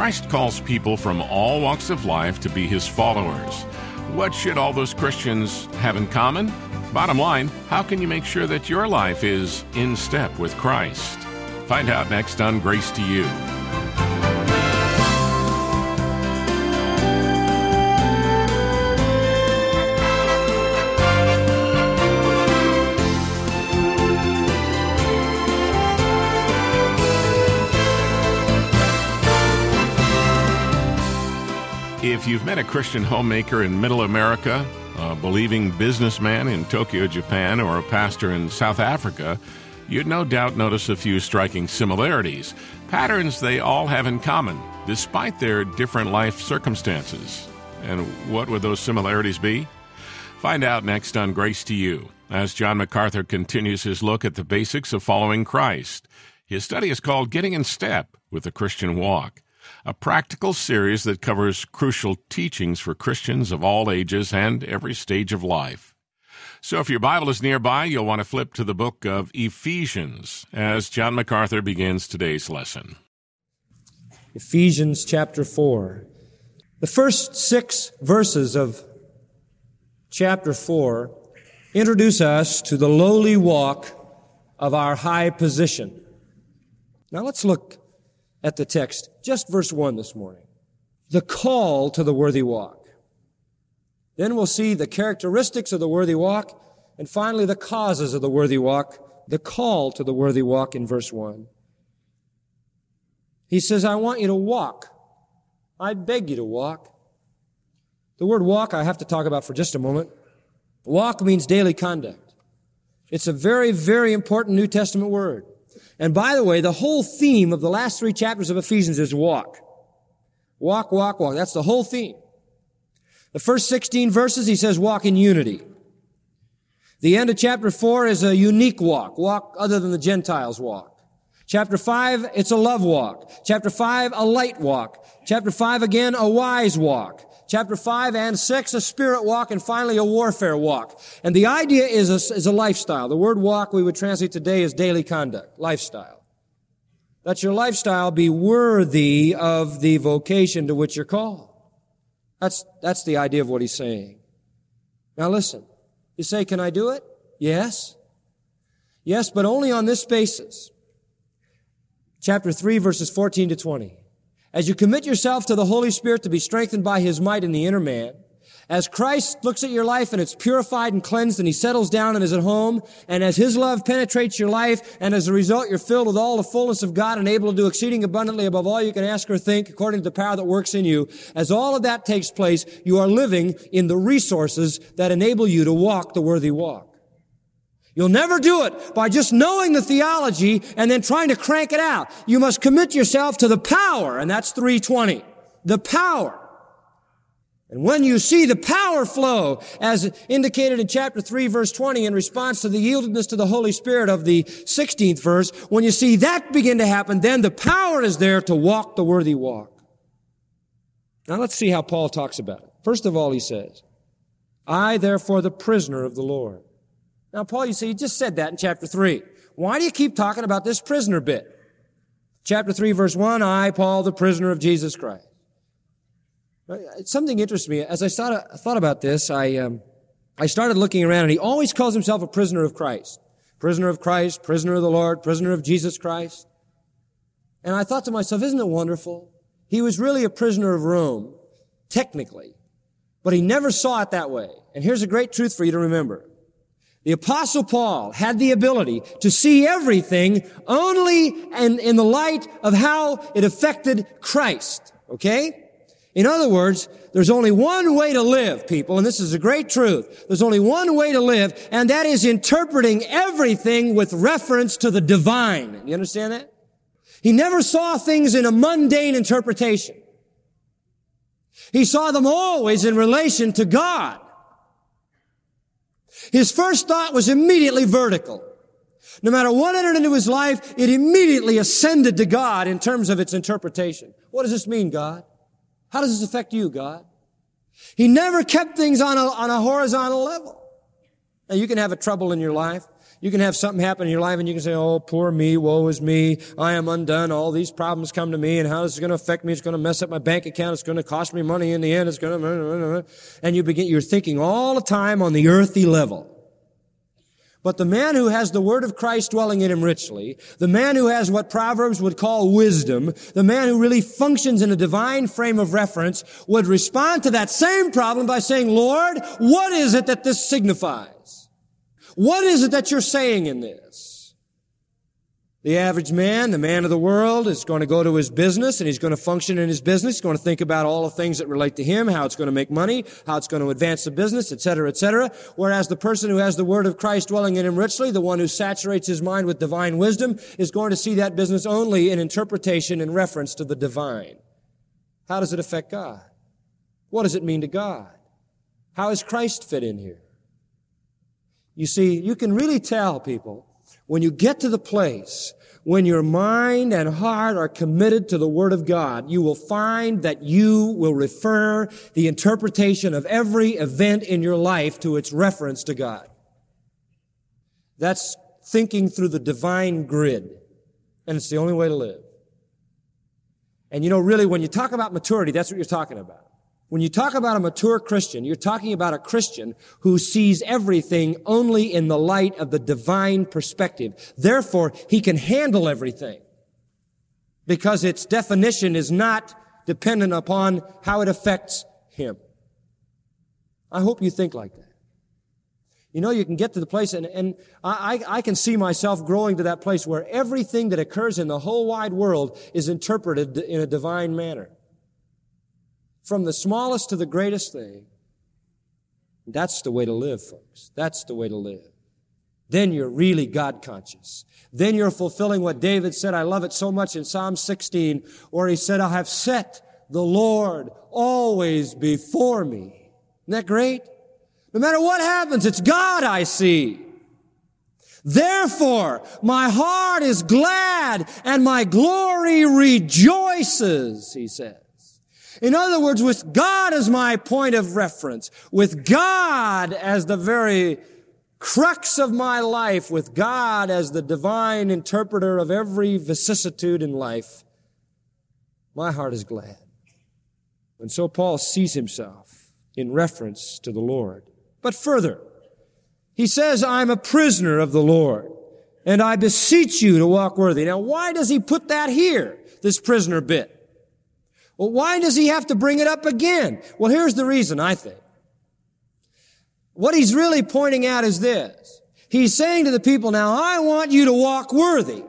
Christ calls people from all walks of life to be His followers. What should all those Christians have in common? Bottom line, how can you make sure that your life is in step with Christ? Find out next on Grace to You. If you've met a Christian homemaker in Middle America, a believing businessman in Tokyo, Japan, or a pastor in South Africa, you'd no doubt notice a few striking similarities, patterns they all have in common, despite their different life circumstances. And what would those similarities be? Find out next on Grace to You, as John MacArthur continues his look at the basics of following Christ. His study is called Getting in Step with the Christian Walk, a practical series that covers crucial teachings for Christians of all ages and every stage of life. So if your Bible is nearby, you'll want to flip to the book of Ephesians as John MacArthur begins today's lesson. Ephesians chapter 4. The first 6 verses of chapter 4 introduce us to the lowly walk of our high position. Now let's look at the text, just verse 1 this morning. The call to the worthy walk. Then we'll see the characteristics of the worthy walk, and finally the causes of the worthy walk, the call to the worthy walk in verse 1. He says, I want you to walk. I beg you to walk. The word walk I have to talk about for just a moment. Walk means daily conduct. It's a very, very important New Testament word. And by the way, the whole theme of the last 3 chapters of Ephesians is walk. Walk, walk, walk. That's the whole theme. The first 16 verses, he says walk in unity. The end of chapter 4 is a unique walk other than the Gentiles walk. Chapter 5, it's a love walk. Chapter 5, a light walk. Chapter 5 again, a wise walk. Chapter 5 and 6, a spirit walk, and finally a warfare walk. And the idea is a lifestyle. The word walk we would translate today as daily conduct, lifestyle. Let your lifestyle be worthy of the vocation to which you're called. That's the idea of what he's saying. Now listen. You say, can I do it? Yes. Yes, but only on this basis. Chapter 3, verses 14 to 20. As you commit yourself to the Holy Spirit to be strengthened by His might in the inner man, as Christ looks at your life and it's purified and cleansed and He settles down and is at home, and as His love penetrates your life, and as a result you're filled with all the fullness of God and able to do exceeding abundantly above all you can ask or think according to the power that works in you, as all of that takes place, you are living in the resources that enable you to walk the worthy walk. You'll never do it by just knowing the theology and then trying to crank it out. You must commit yourself to the power, and that's 3:20. The power. And when you see the power flow, as indicated in chapter 3, verse 20, in response to the yieldedness to the Holy Spirit of the 16th verse, when you see that begin to happen, then the power is there to walk the worthy walk. Now let's see how Paul talks about it. First of all, he says, I, therefore, the prisoner of the Lord. Now, Paul, you see, he just said that in chapter 3. Why do you keep talking about this prisoner bit? Chapter 3, verse 1, I, Paul, the prisoner of Jesus Christ. Something interests me. As I thought about this, I started looking around, and he always calls himself a prisoner of Christ. Prisoner of Christ, prisoner of the Lord, prisoner of Jesus Christ. And I thought to myself, isn't it wonderful? He was really a prisoner of Rome, technically, but he never saw it that way. And here's a great truth for you to remember. The Apostle Paul had the ability to see everything only in the light of how it affected Christ. Okay? In other words, there's only one way to live, people, and this is a great truth. There's only one way to live, and that is interpreting everything with reference to the divine. You understand that? He never saw things in a mundane interpretation. He saw them always in relation to God. His first thought was immediately vertical. No matter what entered into his life, it immediately ascended to God in terms of its interpretation. What does this mean, God? How does this affect you, God? He never kept things on a horizontal level. Now, you can have a trouble in your life. You can have something happen in your life and you can say, oh, poor me, woe is me, I am undone, all these problems come to me, and how is it going to affect me? It's going to mess up my bank account, it's going to cost me money in the end, it's going to... And you're thinking all the time on the earthy level. But the man who has the word of Christ dwelling in him richly, the man who has what Proverbs would call wisdom, the man who really functions in a divine frame of reference, would respond to that same problem by saying, Lord, what is it that this signifies? What is it that you're saying in this? The average man, the man of the world, is going to go to his business and he's going to function in his business. He's going to think about all the things that relate to him, how it's going to make money, how it's going to advance the business, etc., etc. Whereas the person who has the word of Christ dwelling in him richly, the one who saturates his mind with divine wisdom, is going to see that business only in interpretation and reference to the divine. How does it affect God? What does it mean to God? How does Christ fit in here? You see, you can really tell, people, when you get to the place when your mind and heart are committed to the Word of God, you will find that you will refer the interpretation of every event in your life to its reference to God. That's thinking through the divine grid, and it's the only way to live. And you know, really, when you talk about maturity, that's what you're talking about. When you talk about a mature Christian, you're talking about a Christian who sees everything only in the light of the divine perspective. Therefore, he can handle everything because its definition is not dependent upon how it affects him. I hope you think like that. You know, you can get to the place, and I can see myself growing to that place where everything that occurs in the whole wide world is interpreted in a divine manner. From the smallest to the greatest thing. That's the way to live, folks. That's the way to live. Then you're really God conscious. Then you're fulfilling what David said. I love it so much in Psalm 16, where he said, I have set the Lord always before me. Isn't that great? No matter what happens, it's God I see. Therefore, my heart is glad and my glory rejoices, he says. In other words, with God as my point of reference, with God as the very crux of my life, with God as the divine interpreter of every vicissitude in life, my heart is glad. And so Paul sees himself in reference to the Lord. But further, he says, I'm a prisoner of the Lord, and I beseech you to walk worthy. Now, why does he put that here, this prisoner bit? Well, why does he have to bring it up again? Well, here's the reason, I think. What he's really pointing out is this. He's saying to the people, now, I want you to walk worthy.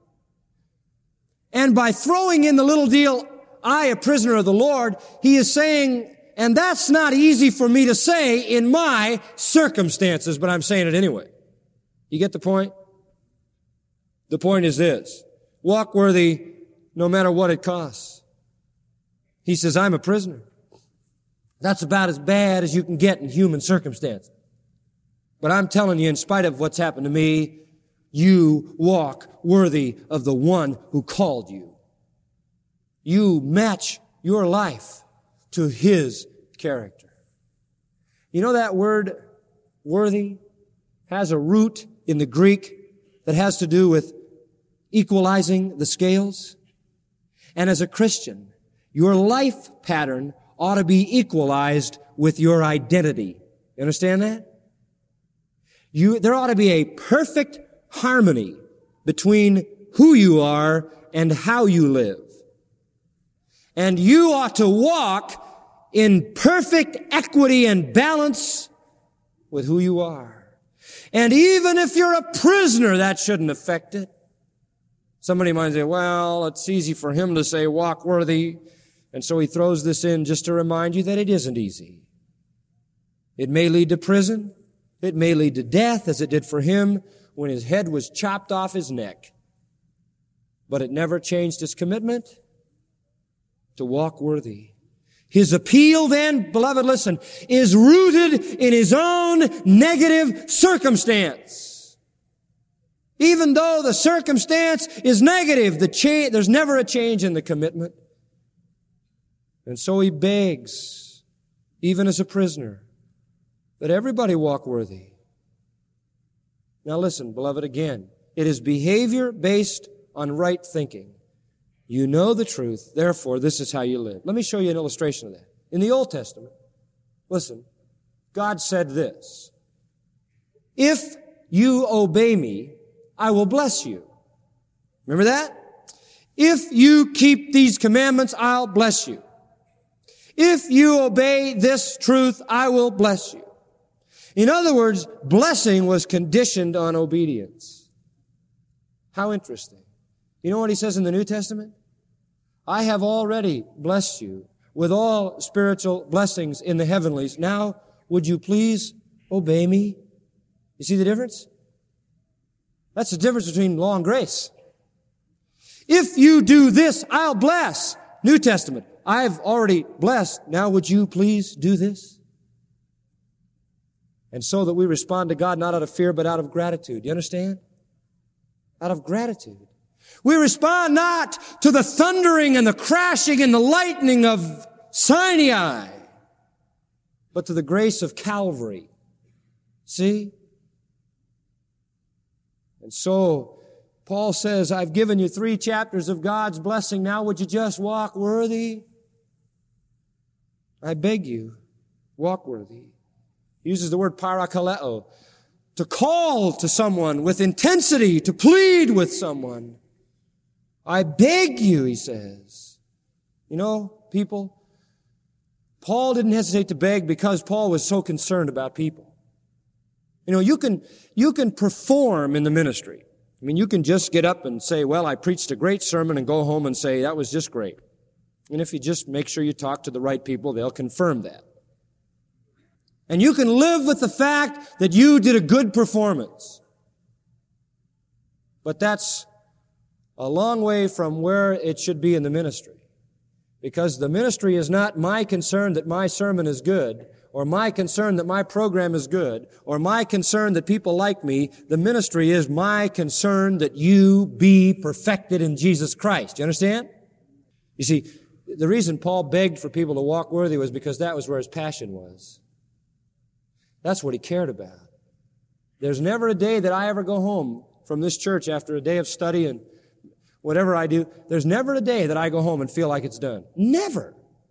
And by throwing in the little deal, I, a prisoner of the Lord, he is saying, and that's not easy for me to say in my circumstances, but I'm saying it anyway. You get the point? The point is this. Walk worthy no matter what it costs. He says, I'm a prisoner. That's about as bad as you can get in human circumstances. But I'm telling you, in spite of what's happened to me, you walk worthy of the one who called you. You match your life to his character. You know that word, worthy, has a root in the Greek that has to do with equalizing the scales. And as a Christian, your life pattern ought to be equalized with your identity. You understand that? There ought to be a perfect harmony between who you are and how you live. And you ought to walk in perfect equity and balance with who you are. And even if you're a prisoner, that shouldn't affect it. Somebody might say, well, it's easy for him to say walk worthy. And so he throws this in just to remind you that it isn't easy. It may lead to prison. It may lead to death, as it did for him when his head was chopped off his neck. But it never changed his commitment to walk worthy. His appeal then, beloved, listen, is rooted in his own negative circumstance. Even though the circumstance is negative, there's never a change in the commitment. And so he begs, even as a prisoner, that everybody walk worthy. Now listen, beloved, again. It is behavior based on right thinking. You know the truth, therefore this is how you live. Let me show you an illustration of that. In the Old Testament, listen, God said this, if you obey me, I will bless you. Remember that? If you keep these commandments, I'll bless you. If you obey this truth, I will bless you. In other words, blessing was conditioned on obedience. How interesting. You know what he says in the New Testament? I have already blessed you with all spiritual blessings in the heavenlies. Now, would you please obey me? You see the difference? That's the difference between law and grace. If you do this, I'll bless. New Testament, I've already blessed. Now would you please do this? And so that we respond to God not out of fear, but out of gratitude. You understand? Out of gratitude. We respond not to the thundering and the crashing and the lightning of Sinai, but to the grace of Calvary. See? And so, Paul says, I've given you 3 chapters of God's blessing. Now would you just walk worthy? I beg you, walk worthy. He uses the word parakaleo, to call to someone with intensity, to plead with someone. I beg you, he says. You know, people, Paul didn't hesitate to beg because Paul was so concerned about people. You know, you can perform in the ministry. I mean, you can just get up and say, well, I preached a great sermon and go home and say, that was just great. And if you just make sure you talk to the right people, they'll confirm that. And you can live with the fact that you did a good performance. But that's a long way from where it should be in the ministry. Because the ministry is not my concern that my sermon is good, or my concern that my program is good, or my concern that people like me. The ministry is my concern that you be perfected in Jesus Christ. You understand? You see, the reason Paul begged for people to walk worthy was because that was where his passion was. That's what he cared about. There's never a day that I ever go home from this church after a day of study and whatever I do. There's never a day that I go home and feel like it's done. Never.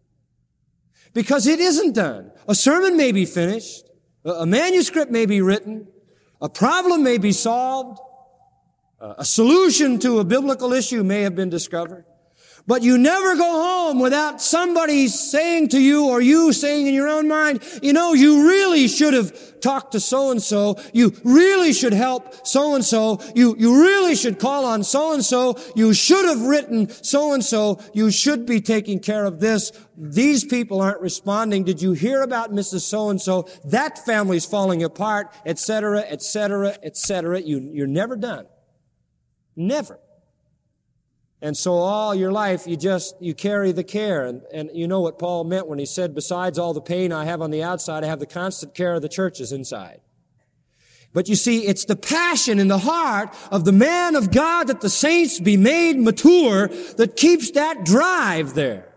Because it isn't done. A sermon may be finished. A manuscript may be written. A problem may be solved. A solution to a biblical issue may have been discovered. But you never go home without somebody saying to you or you saying in your own mind, you know, you really should have talked to so-and-so. You really should help so-and-so. You really should call on so-and-so. You should have written so-and-so. You should be taking care of this. These people aren't responding. Did you hear about Mrs. So-and-so? That family's falling apart, etc., etc., etc. You're never done. Never. And so all your life, you carry the care. And you know what Paul meant when he said, besides all the pain I have on the outside, I have the constant care of the churches inside. But you see, it's the passion in the heart of the man of God that the saints be made mature that keeps that drive there.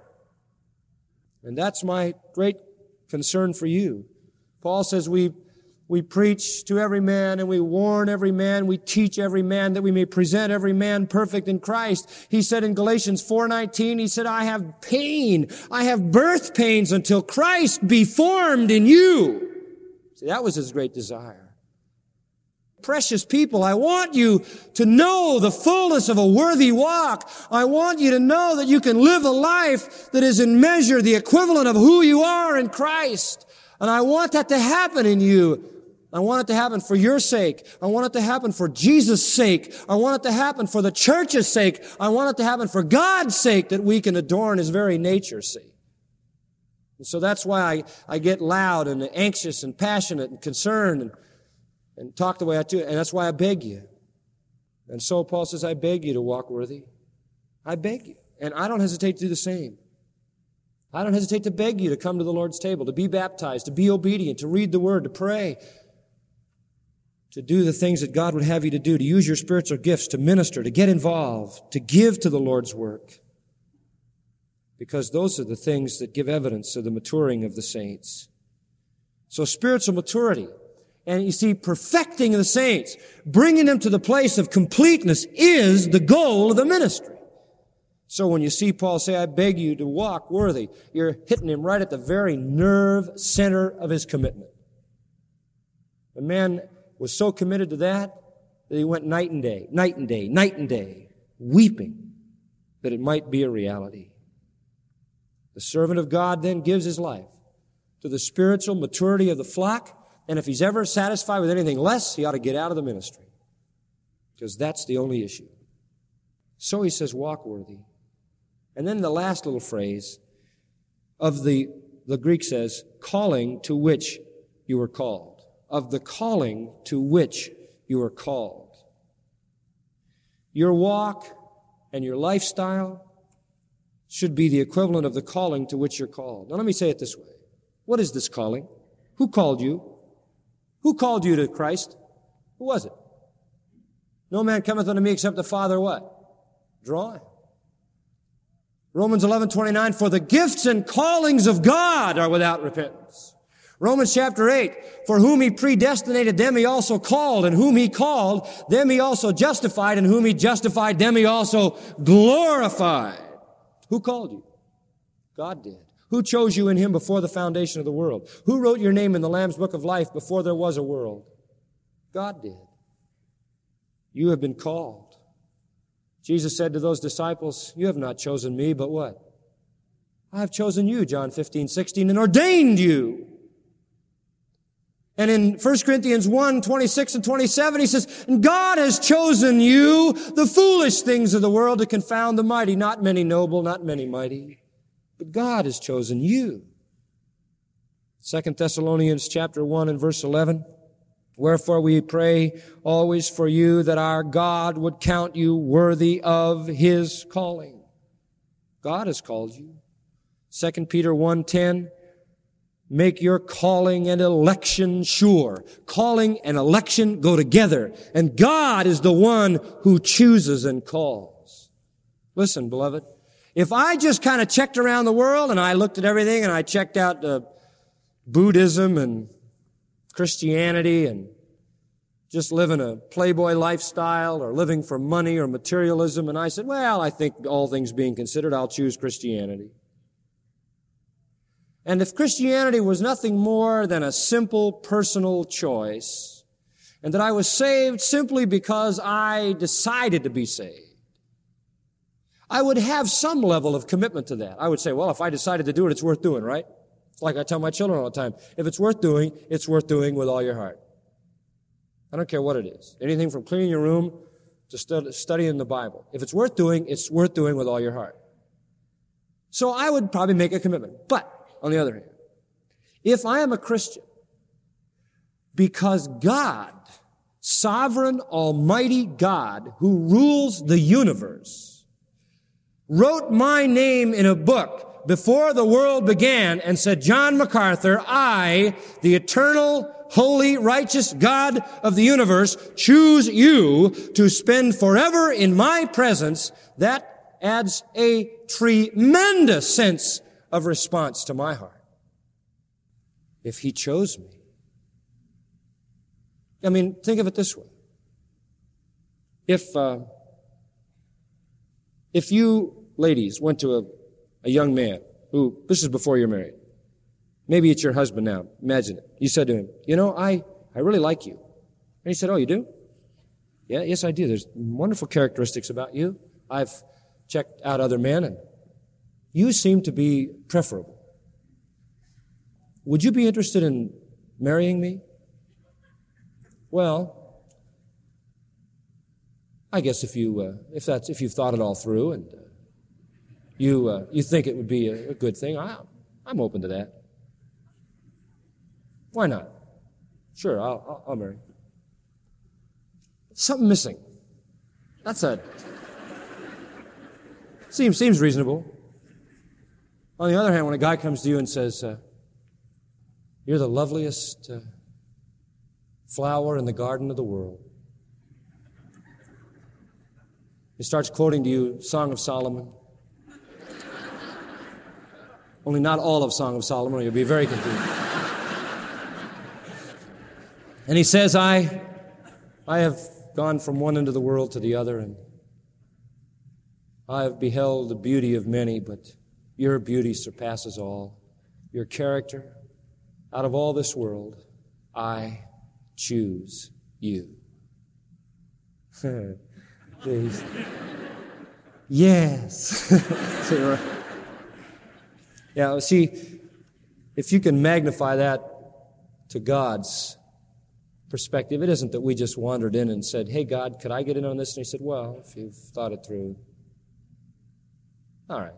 And that's my great concern for you. Paul says we preach to every man and we warn every man, we teach every man that we may present every man perfect in Christ. He said in Galatians 4:19, he said, I have pain, I have birth pains until Christ be formed in you. See, that was his great desire. Precious people, I want you to know the fullness of a worthy walk. I want you to know that you can live a life that is in measure the equivalent of who you are in Christ. And I want that to happen in you. I want it to happen for your sake. I want it to happen for Jesus' sake. I want it to happen for the church's sake. I want it to happen for God's sake, that we can adorn his very nature, see. And so that's why I get loud and anxious and passionate and concerned and talk the way I do. And that's why I beg you. And so Paul says, I beg you to walk worthy. I beg you. And I don't hesitate to do the same. I don't hesitate to beg you to come to the Lord's table, to be baptized, to be obedient, to read the Word, to pray, to do the things that God would have you to do, to use your spiritual gifts, to minister, to get involved, to give to the Lord's work. Because those are the things that give evidence of the maturing of the saints. So spiritual maturity. And you see, perfecting the saints, bringing them to the place of completeness is the goal of the ministry. So when you see Paul say, I beg you to walk worthy, you're hitting him right at the very nerve center of his commitment. The man was so committed to that he went night and day, weeping that it might be a reality. The servant of God then gives his life to the spiritual maturity of the flock, and if he's ever satisfied with anything less, he ought to get out of the ministry, because that's the only issue. So he says, walk worthy. And then the last little phrase of the Greek says, calling to which you were called. Of the calling to which you were called. Your walk and your lifestyle should be the equivalent of the calling to which you're called. Now let me say it this way. What is this calling? Who called you? Who called you to Christ? Who was it? No man cometh unto me except the Father what? Drawing. Romans 11:29, for the gifts and callings of God are without repentance. Romans chapter 8, for whom he predestinated, them he also called, and whom he called, them he also justified, and whom he justified, them he also glorified. Who called you? God did. Who chose you in him before the foundation of the world? Who wrote your name in the Lamb's book of life before there was a world? God did. You have been called. Jesus said to those disciples, you have not chosen me, but what? I have chosen you, John 15:16, and ordained you. And in 1 Corinthians 1:26 and 27, he says, and God has chosen you, the foolish things of the world, to confound the mighty. Not many noble, not many mighty, but God has chosen you. 2 Thessalonians chapter 1 and verse 11, wherefore we pray always for you that our God would count you worthy of his calling. God has called you. 2 Peter 1:10, make your calling and election sure. Calling and election go together, and God is the one who chooses and calls. Listen, beloved, if I just kind of checked around the world and I looked at everything and I checked out Buddhism and Christianity and just living a playboy lifestyle or living for money or materialism, and I said, well, I think all things being considered, I'll choose Christianity. And if Christianity was nothing more than a simple personal choice, and that I was saved simply because I decided to be saved, I would have some level of commitment to that. I would say, well, if I decided to do it, it's worth doing, right? It's like I tell my children all the time, if it's worth doing with all your heart. I don't care what it is. Anything from cleaning your room to studying the Bible. If it's worth doing with all your heart. So I would probably make a commitment. But, on the other hand, if I am a Christian because God, sovereign, almighty God, who rules the universe, wrote my name in a book before the world began and said, John MacArthur, I, the eternal, holy, righteous God of the universe, choose you to spend forever in my presence, that adds a tremendous sense of response to my heart. If he chose me. I mean, think of it this way. If you ladies went to a young man who, this is before you're married, maybe it's your husband now, imagine it. You said to him, you know, I really like you. And he said, oh, you do? Yeah, yes, I do. There's wonderful characteristics about you. I've checked out other men, and you seem to be preferable. Would you be interested in marrying me? Well, I guess if you've thought it all through and you think it would be a good thing, I'm open to that. Why not? Sure, I'll marry. Something missing. Seems reasonable. On the other hand, when a guy comes to you and says, you're the loveliest flower in the garden of the world. He starts quoting to you Song of Solomon. Only not all of Song of Solomon, or you'll be very confused. And he says, I have gone from one end of the world to the other, and I have beheld the beauty of many, but your beauty surpasses all. Your character, out of all this world, I choose you. Please. Yes. Yeah, see, if you can magnify that to God's perspective, it isn't that we just wandered in and said, hey, God, could I get in on this? And he said, well, if you've thought it through. All right.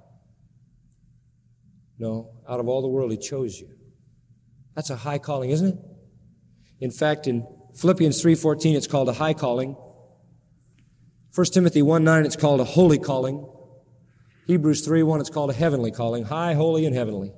No, out of all the world, he chose you. That's a high calling, isn't it? In fact, in Philippians 3:14, it's called a high calling. 1 Timothy 1:9, it's called a holy calling. Hebrews 3:1, it's called a heavenly calling, high, holy, and heavenly.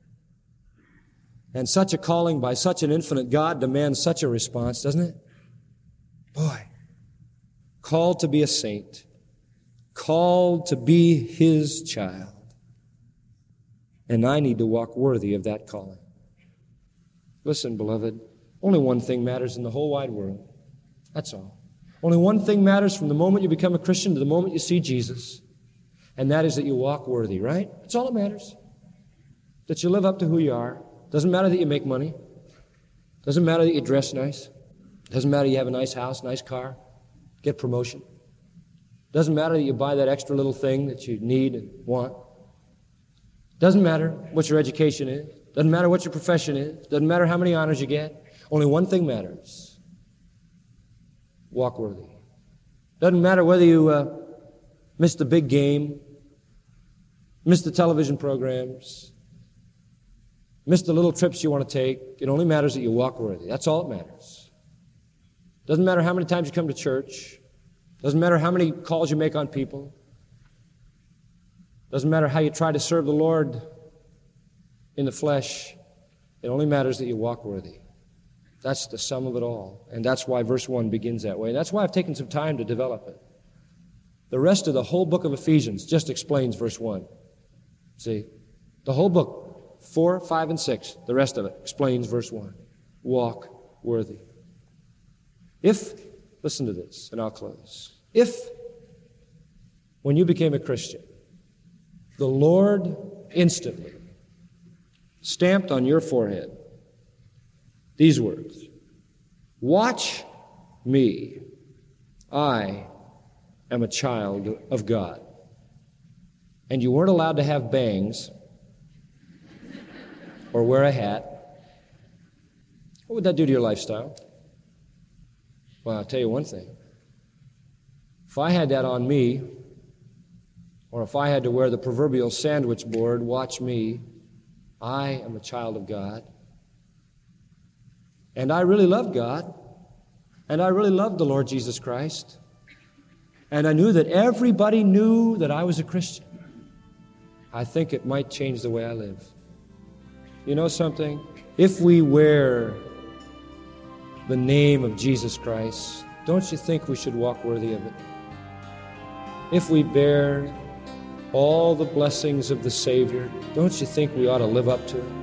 And such a calling by such an infinite God demands such a response, doesn't it? Boy, called to be a saint, called to be his child. And I need to walk worthy of that calling. Listen, beloved, only one thing matters in the whole wide world. That's all. Only one thing matters from the moment you become a Christian to the moment you see Jesus, and that is that you walk worthy, right? That's all that matters. That you live up to who you are. Doesn't matter that you make money. Doesn't matter that you dress nice. Doesn't matter you have a nice house, nice car, get promotion. Doesn't matter that you buy that extra little thing that you need and want. Doesn't matter what your education is. Doesn't matter what your profession is. Doesn't matter how many honors you get. Only one thing matters. Walk worthy. Doesn't matter whether you miss the big game, miss the television programs, miss the little trips you want to take. It only matters that you walk worthy. That's all that matters. Doesn't matter how many times you come to church. Doesn't matter how many calls you make on people. Doesn't matter how you try to serve the Lord in the flesh. It only matters that you walk worthy. That's the sum of it all. And that's why verse 1 begins that way. And that's why I've taken some time to develop it. The rest of the whole book of Ephesians just explains verse 1. See? The whole book, 4, 5, and 6, the rest of it explains verse 1. Walk worthy. If, listen to this, and I'll close. If, when you became a Christian, the Lord instantly stamped on your forehead these words, watch me, I am a child of God. And you weren't allowed to have bangs or wear a hat, what would that do to your lifestyle? Well, I'll tell you one thing. If I had that on me, or if I had to wear the proverbial sandwich board, watch me, I am a child of God. And I really loved God. And I really loved the Lord Jesus Christ. And I knew that everybody knew that I was a Christian. I think it might change the way I live. You know something? If we wear the name of Jesus Christ, don't you think we should walk worthy of it? If we bear all the blessings of the Savior, don't you think we ought to live up to it?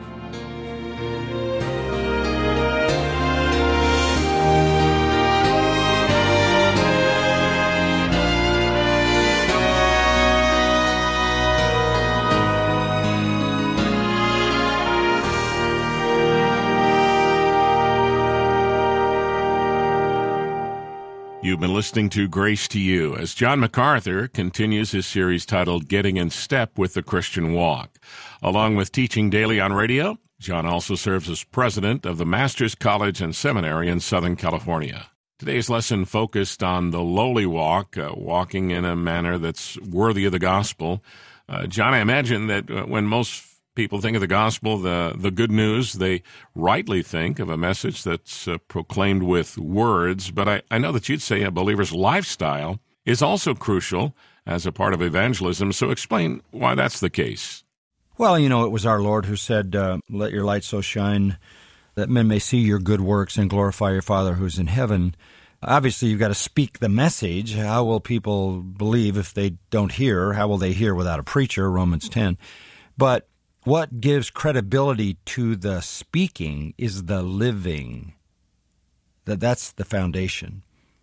You've been listening to Grace to You as John MacArthur continues his series titled Getting in Step with the Christian Walk. Along with teaching daily on radio, John also serves as president of the Masters College and Seminary in Southern California. Today's lesson focused on the lowly walk, walking in a manner that's worthy of the gospel. John, I imagine that when most people think of the gospel, the good news, they rightly think of a message that's proclaimed with words. But I know that you'd say a believer's lifestyle is also crucial as a part of evangelism. So explain why that's the case. Well, you know, it was our Lord who said, let your light so shine that men may see your good works and glorify your Father who's in heaven. Obviously, you've got to speak the message. How will people believe if they don't hear? How will they hear without a preacher? Romans 10. But what gives credibility to the speaking is the living. That's the foundation.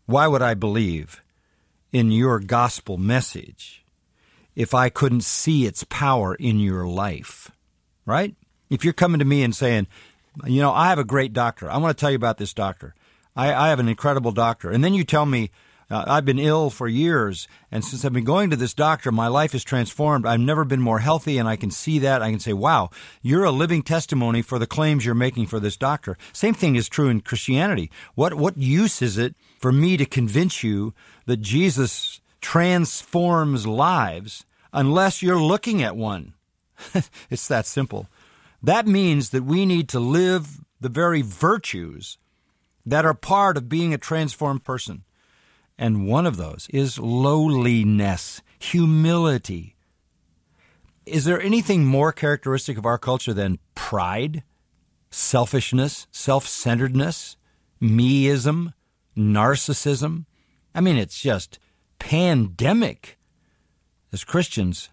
Why would I believe in your gospel message if I couldn't see its power in your life? Right? If you're coming to me and saying, I have a great doctor. I want to tell you about this doctor. I have an incredible doctor. And then you tell me, I've been ill for years, and since I've been going to this doctor, my life is transformed. I've never been more healthy, and I can see that. I can say, wow, you're a living testimony for the claims you're making for this doctor. Same thing is true in Christianity. What use is it for me to convince you that Jesus transforms lives unless you're looking at one? It's that simple. That means that we need to live the very virtues that are part of being a transformed person. And one of those is lowliness, humility. Is there anything more characteristic of our culture than pride, selfishness, self-centeredness, meism, narcissism? I mean, it's just pandemic. As Christians,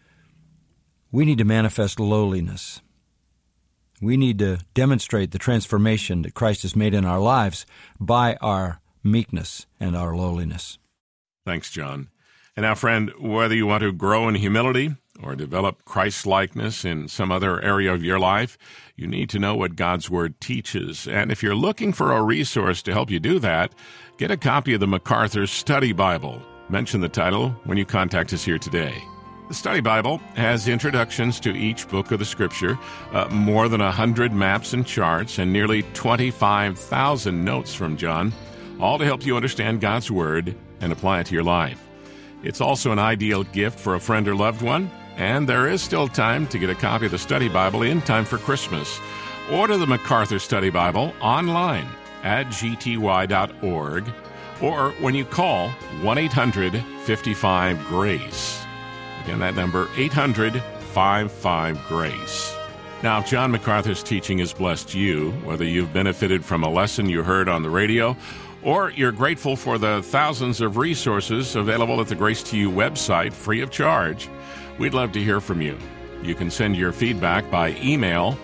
we need to manifest lowliness. We need to demonstrate the transformation that Christ has made in our lives by our meekness and our lowliness. Thanks, John. And now, friend, whether you want to grow in humility or develop Christ-likeness in some other area of your life, you need to know what God's Word teaches. And if you're looking for a resource to help you do that, get a copy of the MacArthur Study Bible. Mention the title when you contact us here today. The Study Bible has introductions to each book of the Scripture, more than 100 maps and charts, and nearly 25,000 notes from John, all to help you understand God's Word and apply it to your life. It's also an ideal gift for a friend or loved one, and there is still time to get a copy of the Study Bible in time for Christmas. Order the MacArthur Study Bible online at gty.org or when you call 1-800-55-GRACE. Again, that number, 800-55-GRACE. Now, if John MacArthur's teaching has blessed you, whether you've benefited from a lesson you heard on the radio, or you're grateful for the thousands of resources available at the Grace to You website free of charge, we'd love to hear from you. You can send your feedback by email,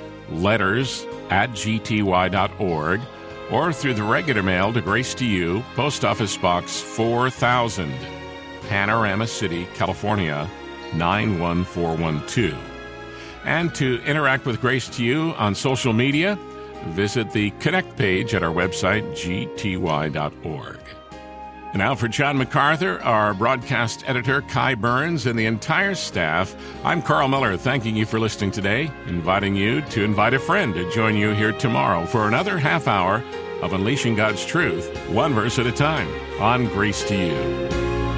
letters@gty.org, or through the regular mail to Grace to You, Post Office Box 4000, Panorama City, California, 91412. And to interact with Grace to You on social media, visit the Connect page at our website, gty.org. And now for John MacArthur, our broadcast editor, Kai Burns, and the entire staff, I'm Carl Miller, thanking you for listening today, inviting you to invite a friend to join you here tomorrow for another half hour of Unleashing God's Truth, one verse at a time, on Grace to You.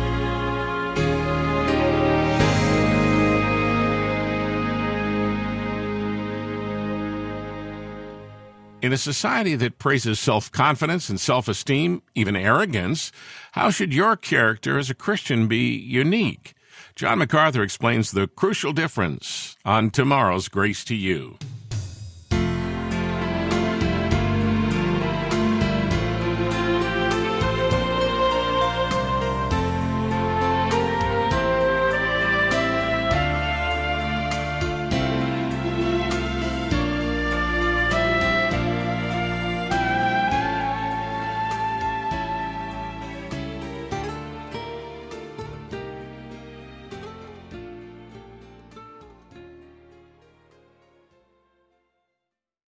In a society that praises self-confidence and self-esteem, even arrogance, how should your character as a Christian be unique? John MacArthur explains the crucial difference on tomorrow's Grace to You.